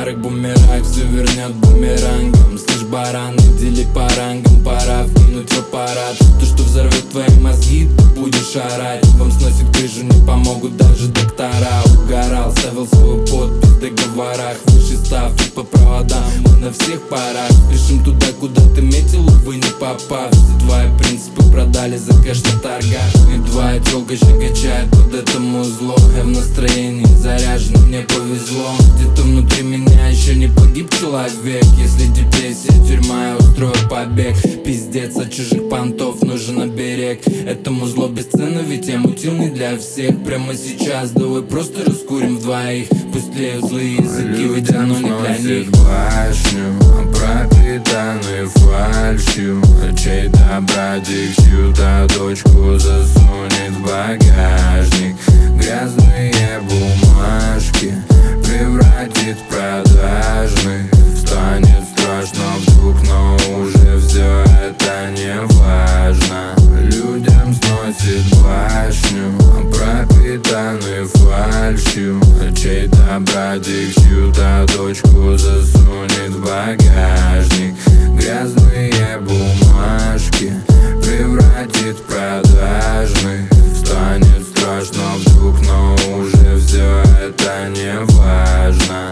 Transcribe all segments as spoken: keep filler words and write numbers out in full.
старый бумеранг все вернет бумерангом. Слышь, баран, дели по рангам, пора вкинуть в аппарат. То, что взорвет твои мозги, ты будешь орать. Вам сносит крышу, не помогут даже доктора. Угорал, ставил свою подпись в договорах. Выше ставки по проводам, мы на всех парах. Спешим туда, куда ты метил, увы, не попав. Все твои принципы продали за кэш на торгах. И твоя тёлка еще качает под это музло. Я в настроении заряжен, мне повезло. Где-то внутри меня еще не погиб человек. Если депрессия, тюрьма, я устрою побег. Пиздец, от чужих понтов нужен оберег. Этому зло бесценно, ведь я мутил не для всех. Прямо сейчас давай просто раскурим вдвоих. Пусть леют злые языки, ведь оно не для них. Башню, пропитанную фальшью. Чей-то братик чью-то дочку засунет в багажник. Грязные бумажки превратит в продажных. Станет страшно вдруг, но уже все это не важно. Людям сносит башню, пропитанную фальшью. Чей-то братик чью-то дочку засунет в багажник. Грязные бумажки превратит в продажных. Станет страшно вдруг, но уже все это не важно.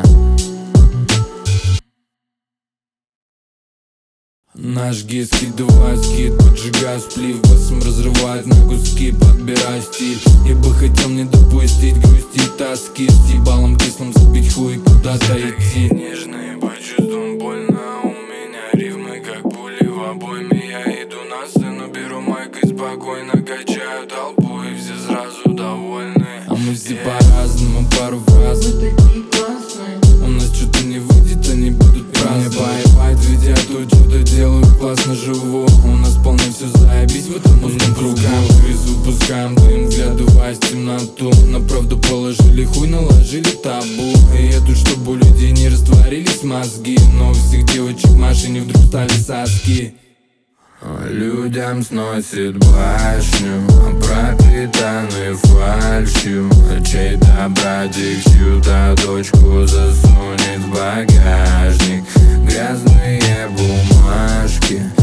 Нажги, скидывай скид, поджигаю сплив. Басом разрывает на куски, подбирай стиль. Я бы хотел не допустить грусти и тоски. С ебалом кислым забить хуй, куда-то идти. Нежные по чувствам больно. У меня рифмы как пули в обойме. Я иду на сцену, беру майк и спокойно качаю толпу. И все сразу довольны. А мы все по-разному, пару фраз. У нас что-то не выйдет, они будут праздновать. Мне поебать, ведь я тут что-то делаю, классно живу. У нас полно все заебись в этом узком кругу. Крысу пускаем дым, вглядываясь в темноту. На правду положили хуй, наложили табу. И я тут, чтобы у людей не растворились мозги. Но у всех девочек в машине вдруг стали соски. Людям сносит башню, пропитанную фальшью. Чей-то братик чью-то дочку засунет в багажник. Грязные бумажки